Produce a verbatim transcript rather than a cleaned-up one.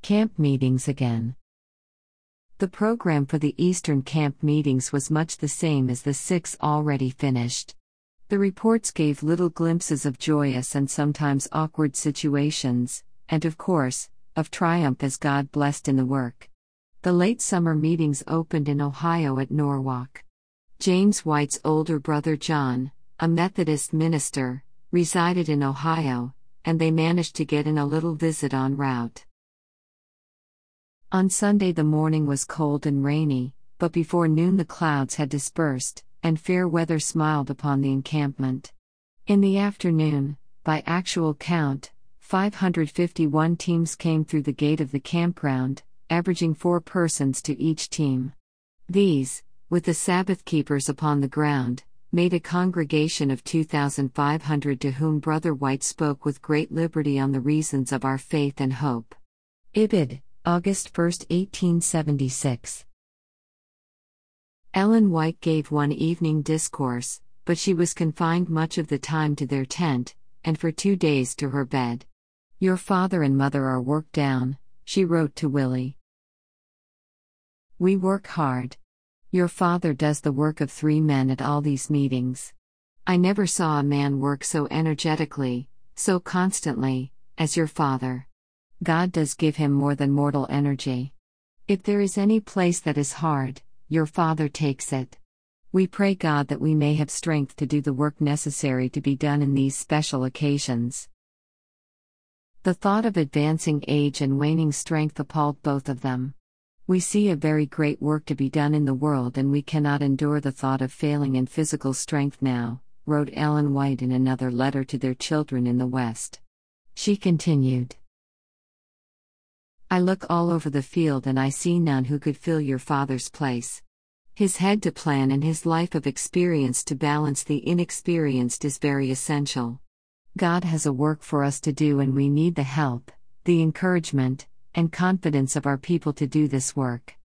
Camp meetings again. The program for the Eastern camp meetings was much the same as the six already finished. The reports gave little glimpses of joyous and sometimes awkward situations, and of course, of triumph as God blessed in the work. The late summer meetings opened in Ohio at Norwalk. James White's older brother John, a Methodist minister, resided in Ohio, and they managed to get in a little visit en route. On Sunday the morning was cold and rainy, but before noon the clouds had dispersed, and fair weather smiled upon the encampment. In the afternoon, by actual count, five hundred fifty-one teams came through the gate of the campground, averaging four persons to each team. These, with the Sabbath keepers upon the ground, made a congregation of two thousand five hundred to whom Brother White spoke with great liberty on the reasons of our faith and hope. Ibid, August first, eighteen seventy-six. Ellen White gave one evening discourse, but she was confined much of the time to their tent, and for two days to her bed. "Your father and mother are worked down," she wrote to Willie. "We work hard. Your father does the work of three men at all these meetings. I never saw a man work so energetically, so constantly, as your father. God does give him more than mortal energy. If there is any place that is hard, your father takes it. We pray God that we may have strength to do the work necessary to be done in these special occasions." The thought of advancing age and waning strength appalled both of them. "We see a very great work to be done in the world, and we cannot endure the thought of failing in physical strength now," wrote Ellen White in another letter to their children in the West. She continued, "I look all over the field and I see none who could fill your father's place. His head to plan and his life of experience to balance the inexperienced is very essential. God has a work for us to do, and we need the help, the encouragement, and confidence of our people to do this work.